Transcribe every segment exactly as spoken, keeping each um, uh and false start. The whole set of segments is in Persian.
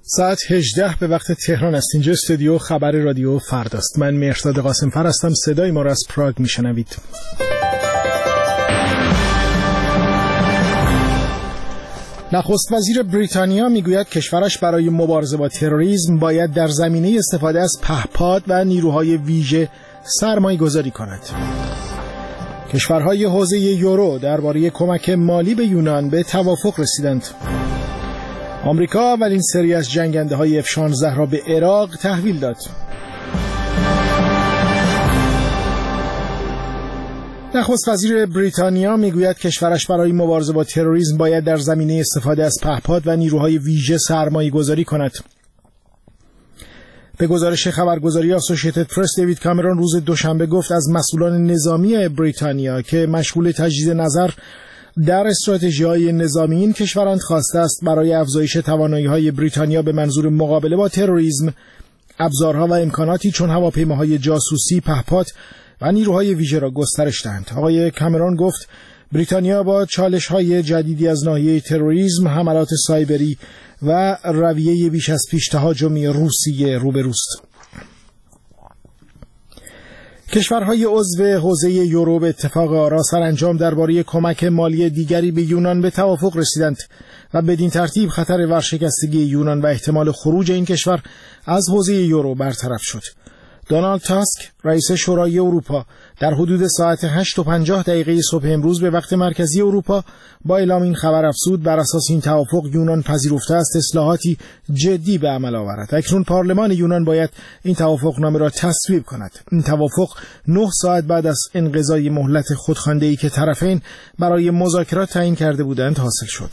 ساعت هجده به وقت تهران است. اینجا استودیو خبر رادیو فرداست. من مهرداد قاسم‌فر هستم. صدای ما را از پراگ میشنوید. نخست وزیر بریتانیا میگوید کشورش برای مبارزه با تروریسم باید در زمینه استفاده از پهپاد و نیروهای ویژه سرمایه گذاری کند. کشورهای حوزه یورو درباره کمک مالی به یونان به توافق رسیدند. آمریکا اولین سری از جنگنده های اف شانزده را به عراق تحویل داد. نخست وزیر بریتانیا میگوید کشورش برای مبارزه با تروریسم باید در زمینه استفاده از پهپاد و نیروهای ویژه سرمایه گذاری کند. به گزارش خبرگزاری اسوسییتد پرس، دیوید کامرون روز دوشنبه گفت از مسئولان نظامی بریتانیا که مشغول تجدید نظر در استراتژی‌های نظامی این کشورند خواسته است برای افزایش توانایی‌های بریتانیا به منظور مقابله با تروریسم ابزارها و امکاناتی چون هواپیماهای جاسوسی، پهپاد و نیروهای ویژه را گسترش دهند. آقای کامرون گفت بریتانیا با چالش‌های جدیدی از ناحیه تروریسم، حملات سایبری و رویه بیش از پیش تهاجمی روسیه روبروست. کشورهای عضو حوزه یورو به اتفاق آرا سرانجام درباره کمک مالی دیگری به یونان به توافق رسیدند و بدین ترتیب خطر ورشکستگی یونان و احتمال خروج این کشور از حوزه یورو برطرف شد. دونالد تاسک، رئیس شورای اروپا، در حدود ساعت هشت و پنجاه دقیقه صبح امروز به وقت مرکزی اروپا با اعلام این خبر افزود بر اساس این توافق یونان پذیرفته است اصلاحاتی جدی به عمل آورد. اکنون پارلمان یونان باید این توافقنامه را تصویب کند. این توافق نه ساعت بعد از انقضای مهلت خودخوانده‌ای که طرفین برای مذاکرات تعیین کرده بودند حاصل شد.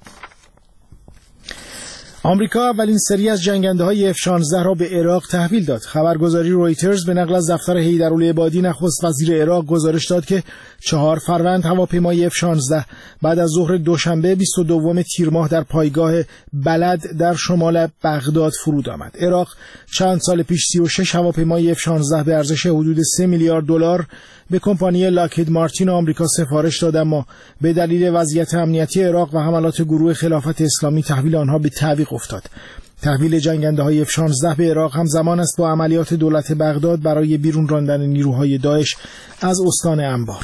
آمریکا اولین سری از جنگنده‌های اف شانزده را به عراق تحویل داد. خبرگزاری رویترز به نقل از دفتر حیدرالعبادی نخست وزیر عراق گزارش داد که چهار فروند هواپیمای اف شانزده بعد از ظهر دوشنبه بیست و دوم تیر ماه در پایگاه بلد در شمال بغداد فرود آمد. عراق چند سال پیش سی و شش هواپیمای اف شانزده به ارزش حدود سه میلیارد دلار به کمپانی لاکهید مارتین آمریکا سفارش داد، اما به دلیل وضعیت امنیتی عراق و حملات گروه خلافت اسلامی تحویل آنها به تعویق افتاد. تحویل جنگنده‌های اف شانزده به عراق همزمان است با عملیات دولت بغداد برای بیرون راندن نیروهای داعش از استان انبار.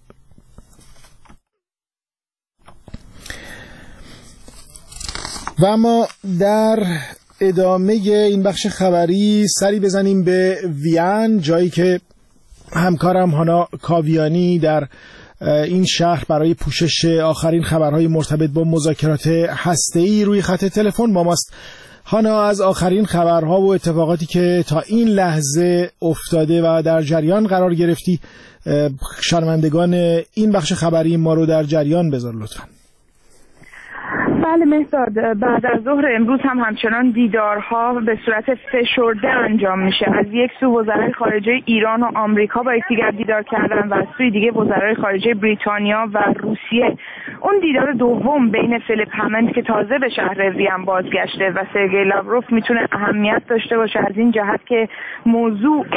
و اما در ادامه این بخش خبری سری بزنیم به وین، جایی که همکارم هانا کاویانی در این شهر برای پوشش آخرین خبرهای مرتبط با مذاکرات هسته‌ای روی خط تلفن با ماست. هانا، از آخرین خبرها و اتفاقاتی که تا این لحظه افتاده و در جریان قرار گرفتی، شنوندگان این بخش خبری ما رو در جریان بذار لطفاً. بله مهرداد، بعد از ظهر امروز هم همچنان دیدارها به صورت فشرده انجام میشه. از یک سو وزرای خارجه ایران و آمریکا با یکدیگر دیدار کردن و از سوی دیگه وزرای خارجه بریتانیا و روسیه. اون دیدار دوم بین فیلیپ همند که تازه به شهر وین بازگشته و سرگئی لاوروف میتونه اهمیت داشته باشه از این جهت که موضوع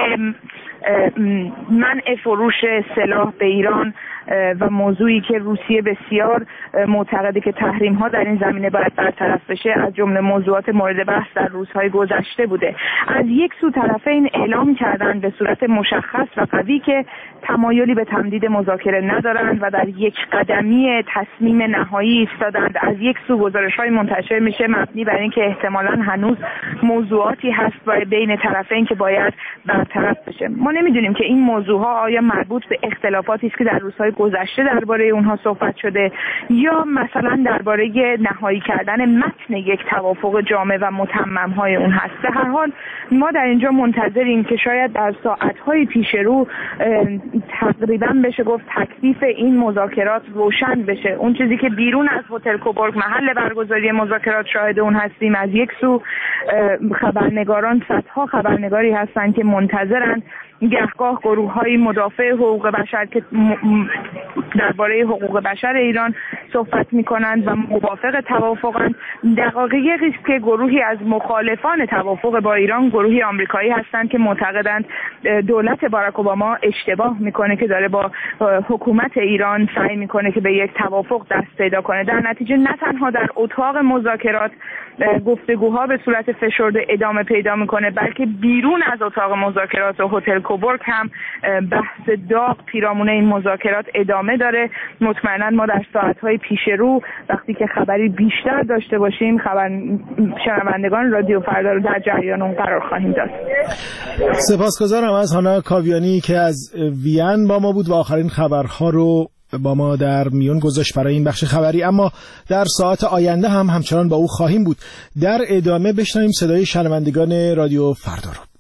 منع فروش سلاح به ایران و موضوعی که روسیه بسیار معتقده که تحریم ها در این زمینه باید برطرف بشه از جمله موضوعات مورد بحث در روزهای گذشته بوده. از یک سو طرفین اعلام کردن به صورت مشخص و قوی که تمایلی به تمدید مذاکره ندارند و در یک قدمی تصمیم نهایی ایستادند. از یک سو گزارش‌های منتشر میشه مبنی بر اینکه احتمالاً هنوز موضوعاتی هست برای بین طرفین که باید برطرف بشه. ما نمیدونیم که این موضوعها آیا مربوط به اختلافاتی است که در روزهای گذشته درباره اونها صحبت شده یا مثلا درباره نهایی کردن متن یک توافق جامع و متمم های اون هست. به هر حال ما در اینجا منتظریم که شاید در ساعت‌های پیش رو تقریبا بشه گفت تکلیف این مذاکرات روشن بشه. اون چیزی که بیرون از هتل کوبورگ محل برگزاری مذاکرات شاهد اون هستیم، از یک سو خبرنگاران صدها خبرنگاری هستند که منتظرند گهگاه گروه‌های مدافع حقوق بشر که درباره حقوق بشر ایران صحبت می‌کنند و موافق توافقند. دقایقی است که گروهی از مخالفان توافق با ایران، گروهی آمریکایی هستند که معتقدند دولت باراک اوباما اشتباه میکنه که داره با حکومت ایران سعی میکنه که به یک توافق دست پیدا کنه. در نتیجه نه تنها در اتاق مذاکرات گفتگوها به صورت فشرده ادامه پیدا میکنه، بلکه بیرون از اتاق مذاکرات و هتل کوبورگ هم بحث داغ پیرامون این مذاکرات ادامه داره. مطمئنا ما در ساعت‌های پیش رو وقتی که خبری بیشتر داشته باشیم خبر شنوندگان رادیو فردا رو در جریان اون قرار خواهیم داد. سپاسگزارم از هانا کاویانی که از وین با ما بود و آخرین خبرها رو با ما در میون گذاشت برای این بخش خبری. اما در ساعت آینده هم همچنان با او خواهیم بود. در ادامه بشنویم صدای شنوندگان رادیو فردا رو.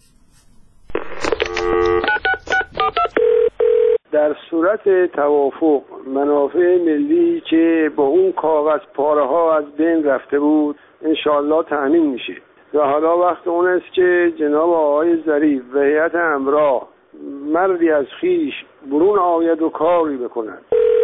در صورت توافق منافع ملی که با اون کاغذ پاره ها از بین رفته بود انشالله تامین میشه و حالا وقت اون است که جناب آقای ظریف و هیئت همراه مردی از خیش برون آید و کاری بکنند.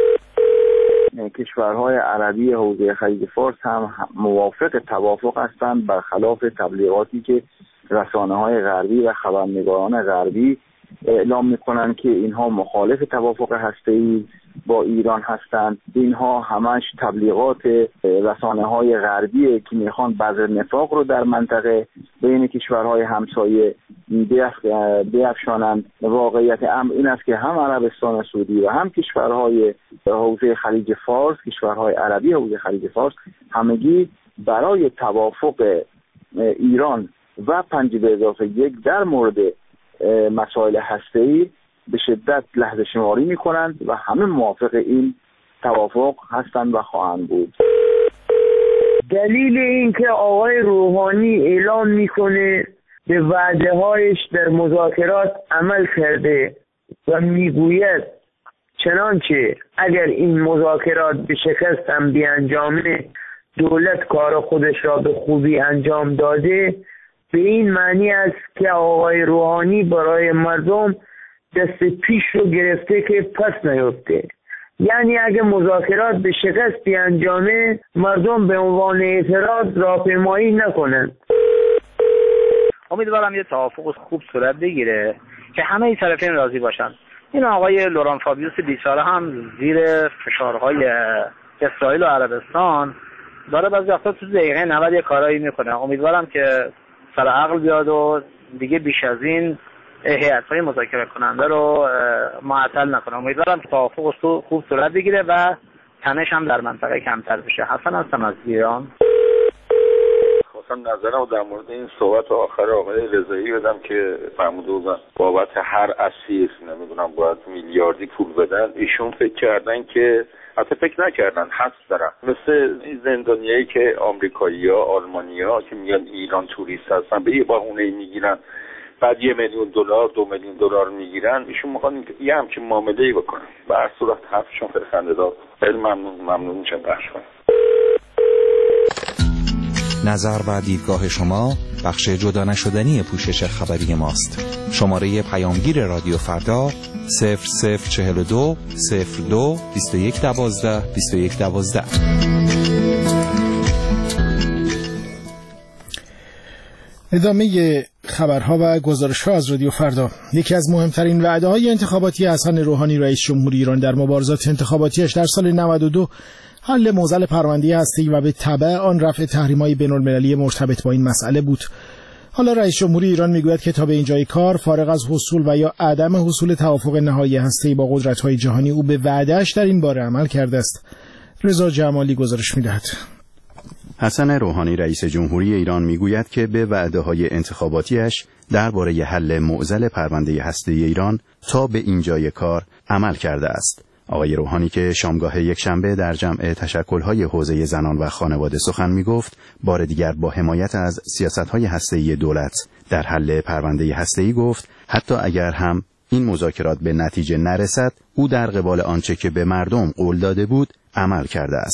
کشورهای عربی حوزه خلیج فارس هم موافق توافق هستند، برخلاف تبلیغاتی که رسانه‌های غربی و خبرنگاران غربی اعلام میکنن که اینها مخالف توافق هسته‌ای با ایران هستند. اینها همش تبلیغات رسانه‌های غربیه که میخوان بذر نفاق رو در منطقه بین کشورهای همسایه بیفشانند. واقعیت امر این است که هم عربستان سعودی و هم کشورهای حوزه خلیج فارس، کشورهای عربی حوزه خلیج فارس، همگی برای توافق ایران و پنج به اضافه یک در مورد مسائل هسته‌ای به شدت لحظه شماری می‌کنند و همه موافق این توافق هستند و خواهند بود. دلیل این که آقای روحانی اعلام میکنه به وعده‌هایش در مذاکرات عمل کرده و میگوید چنانچه اگر این مذاکرات به شکست هم بیانجامه دولت کار خودش را به خوبی انجام داده، به این معنی است که آقای روحانی برای مردم دست پیش رو گرفته که پس نیفته. یعنی اگه مذاکرات به شکست بیانجامه مردم به عنوان اعتراض راهپیمایی نکنند. امیدوارم یه توافق خوب صورت بگیره که همه طرفین راضی باشن. این آقای لوران فابیوس بیچاره هم زیر فشارهای اسرائیل و عربستان داره بعضی وقتا تو دقیقه نود یه کارایی میکنه. امیدوارم که سر عقل بیاد و دیگه بیش از این هیئت‌های مذاکره کننده رو معطل نکنه. امیدوارم که توافق خوب صورت بگیره و تنش هم در منطقه کمتر بشه. حسن هستم از ایران. خواستم نظرم در مورد این صحبت آخر آقای رضایی بدم که فرموده بودن بابت هر اسیر نمیدونم باید میلیاردی پول بدن. ایشون فکر کردن که حتی فکر نکردن حس دارن، مثل این زندانیایی که آمریکایی‌ها، آلمانی‌ها که میگن ایران توریست هستن به یه بهونه میگیرن بعد یه میلیون دلار دو میلیون دلار میگیرن. ایشون میخوان یه همچین معامله‌ای بکنن. به هر صورت حرفشون خیلی خنده‌دار. خیلی ممنون ممنون میشم بخش کنم. نظر و دیدگاه شما بخش جدا نشدنی پوشش خبری ماست. شماره پیامگیر رادیو فردا صفر صفر چهل و دو صفر دو بیست و یک دوازده بیست و یک دوازده. ادامه خبرها و گزارش‌ها از رادیو فردا. یکی از مهمترین وعده‌های انتخاباتی حسن روحانی رئیس جمهوری ایران در مبارزات انتخاباتیش در سال نود و دو حل معضل پرونده هسته‌ای و به تبع آن رفع تحریم‌های بین‌المللی مرتبط با این مسئله بود. حالا رئیس جمهوری ایران میگوید که تا به اینجای کار فارغ از حصول و یا عدم حصول توافق نهایی هسته‌ای با قدرت‌های جهانی او به وعده‌اش در این باره عمل کرده است. رضا جمالی گزارش می‌دهد. حسن روحانی رئیس جمهوری ایران میگوید که به وعده‌های انتخاباتیش درباره حل معضل پرونده هسته‌ای ایران تا به اینجای کار عمل کرده است. آقای روحانی که شامگاه یکشنبه در جمع تشکل‌های حوزه زنان و خانواده سخن می‌گفت، بار دیگر با حمایت از سیاست‌های هسته‌ای دولت در حل پرونده هسته‌ای گفت حتی اگر هم این مذاکرات به نتیجه نرسد، او در قبال آنچه که به مردم قول داده بود عمل کرده است.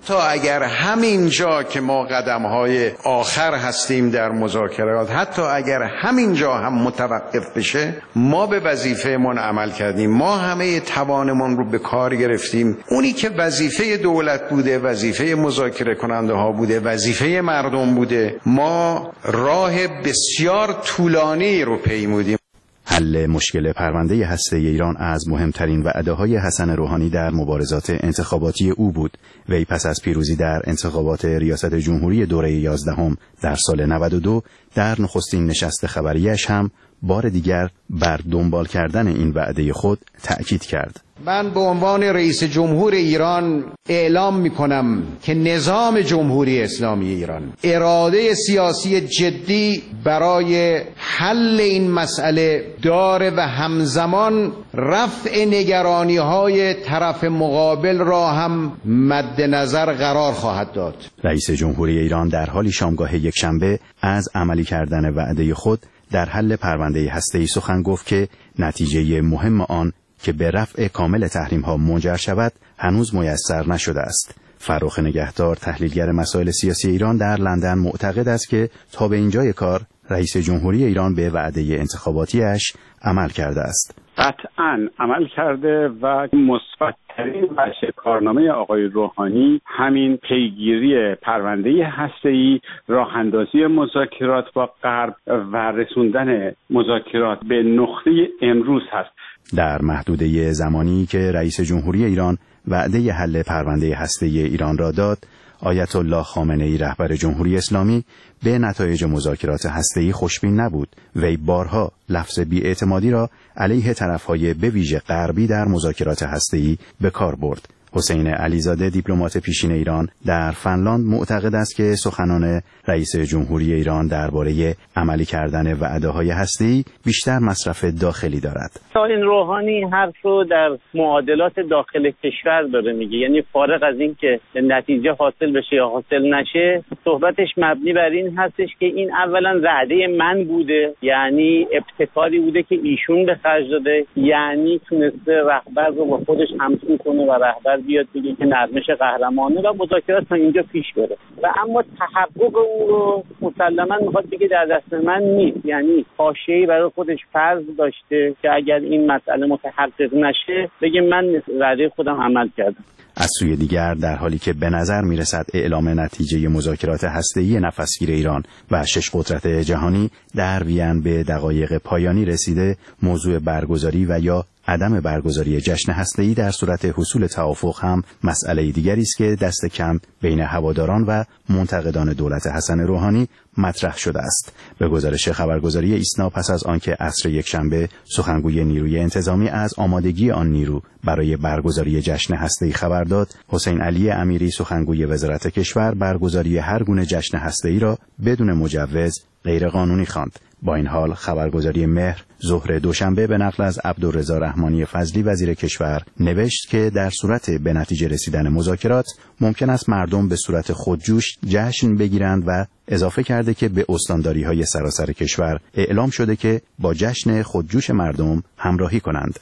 تا اگر همین جا که ما قدم‌های آخر هستیم در مذاکرات، حتی اگر همین جا هم متوقف بشه، ما به وظیفه‌مون عمل کردیم، ما همه توانمون رو به کار گرفتیم. اونی که وظیفه دولت بوده، وظیفه مذاکره کننده ها بوده، وظیفه مردم بوده، ما راه بسیار طولانی رو پیمودیم. حل مشکل پرونده هسته ایران از مهمترین وعده‌های حسن روحانی در مبارزات انتخاباتی او بود. وی پس از پیروزی در انتخابات ریاست جمهوری دوره یازدهم در سال نود و دو در نخستین نشست خبریش هم بار دیگر بر دنبال کردن این وعده خود تأکید کرد. من به عنوان رئیس جمهور ایران اعلام می‌کنم که نظام جمهوری اسلامی ایران اراده سیاسی جدی برای حل این مسئله داره و همزمان رفع نگرانی‌های طرف مقابل را هم مد نظر قرار خواهد داد. رئیس جمهوری ایران در حالی شامگاه یکشنبه از عملی کردن وعده خود در حل پرونده هسته‌ای سخن گفت که نتیجه مهم آن که به رفع کامل تحریم‌ها منجر شود هنوز میسر نشده است. فرخ نگهدار، تحلیلگر مسائل سیاسی ایران در لندن، معتقد است که تا به اینجای کار رئیس جمهوری ایران به وعده انتخاباتیش عمل کرده است. قطعاً عمل کرده و مثبت‌ترین بخش کارنامه آقای روحانی همین پیگیری پرونده هسته‌ای، راه‌اندازی مذاکرات با غرب و رسوندن مذاکرات به نقطه امروز هست. در محدوده زمانی که رئیس جمهوری ایران وعده حل پرونده هسته‌ای ایران را داد، آیت الله خامنه‌ای رهبر جمهوری اسلامی به نتایج مذاکرات هسته‌ای خوشبین نبود. وی بارها لفظ بی‌اعتمادی را علیه طرف‌های به ویژه غربی در مذاکرات هسته‌ای به کار برد. حسین علیزاده، دیپلمات پیشین ایران در فنلاند، معتقد است که سخنان رئیس جمهوری ایران درباره عملی کردن وعده‌های هسته‌ای بیشتر مصرف داخلی دارد. این روحانی حرف رو در معادلات داخل کشور داره میگه، یعنی فارغ از این که نتیجه حاصل بشه یا حاصل نشه، صحبتش مبنی بر این هستش که این اولا وعده من بوده، یعنی ابتکاری بوده که ایشون به خرج داده، یعنی تونسته رهبر رو با خودش همسو کنه و رهبر بیاد بگه که نرمش قهرمانه و مذاکرات تا اینجا پیش بره. و اما تحقق اون رو مسلما میخواد بگه در دست من نیست، یعنی حاشیه‌ای برای خودش فرض داشته که اگر این مسئله متحقق نشه بگه من وعده خودم عمل کردم. از سوی دیگر در حالی که به نظر میرسد اعلام نتیجه مذاکرات هسته‌ای نفسگیر ایران و شش قدرت جهانی در وین به دقایق پایانی رسیده، موضوع برگزاری و یا عدم برگزاری جشن هسته‌ای در صورت حصول توافق هم مسئله دیگری است که دست کم بین هواداران و منتقدان دولت حسن روحانی مطرح شده است. به گزارش خبرگزاری ایسنا، پس از آنکه عصر یکشنبه سخنگوی نیروی انتظامی از آمادگی آن نیرو برای برگزاری جشن هسته‌ای خبر داد، حسین علی امیری سخنگوی وزارت کشور برگزاری هر گونه جشن هسته‌ای را بدون مجوز غیرقانونی خواند. با این حال خبرگزاری مهر ظهر دوشنبه به نقل از عبدالرضا رحمانی فضلی وزیر کشور نوشت که در صورت به نتیجه رسیدن مذاکرات ممکن است مردم به صورت خودجوش جشن بگیرند و اضافه کرده که به استانداری‌های سراسر کشور اعلام شده که با جشن خودجوش مردم همراهی کنند.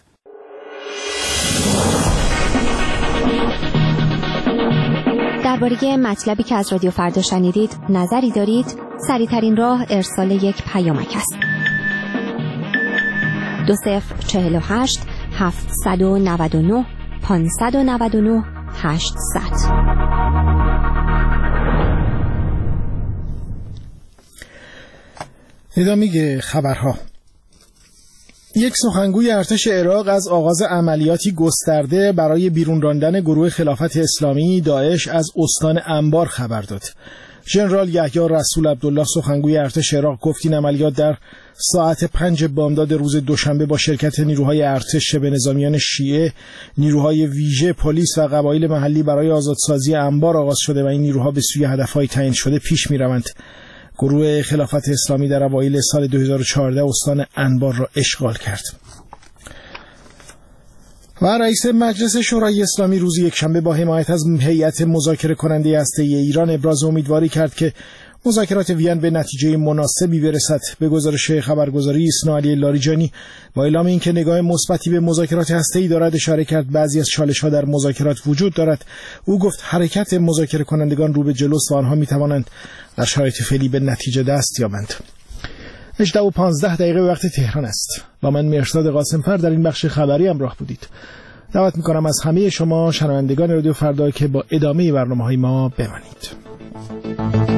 درباره مطلبی که از رادیو فردا شنیدید نظری دارید؟ سریع‌ترین راه ارسال یک پیامک است. دو صفر چهل و هشت هفتصد و نود و نه پانصد و نود و نه هشتصد. ادامه خبرها. یک سخنگوی ارتش عراق از آغاز عملیاتی گسترده برای بیرون راندن گروه خلافت اسلامی داعش از استان انبار خبر داد. ژنرال یحیی رسول عبدالله سخنگوی ارتش عراق گفت این عملیات در ساعت پنج بامداد روز دوشنبه با شرکت نیروهای ارتش شبه نظامیان شیعه، نیروهای ویژه، پلیس و قبایل محلی برای آزادسازی انبار آغاز شده و این نیروها به سوی هدفهای تعیین شده پیش می‌روند. گروه خلافت اسلامی در اوایل سال دو هزار و چهارده استان انبار را اشغال کرد. و رئیس مجلس شورای اسلامی روز یکشنبه با حمایت از هیئت مذاکره کننده هسته‌ای ایران ابراز امیدواری کرد که مذاکرات وین به نتیجه مناسبی برسد. به گزارش خبرگزاری اسنا علی لاریجانی با اعلام اینکه نگاه مثبتی به مذاکرات هسته‌ای دارد اشاره کرد بعضی از چالش‌ها در مذاکرات وجود دارد. او گفت حرکت مذاکره کنندگان رو به جلوست و آنها می‌توانند در شرایط فعلی به نتیجه دست یابند. هجده و پانزده دقیقه وقت تهران است. با من مرشاد قاسم‌فر در این بخش خبری همراه بودید. دعوت می‌کنم از همه شما شنوندگان رادیو فردا که با ادامه برنامه‌های ما بمانید.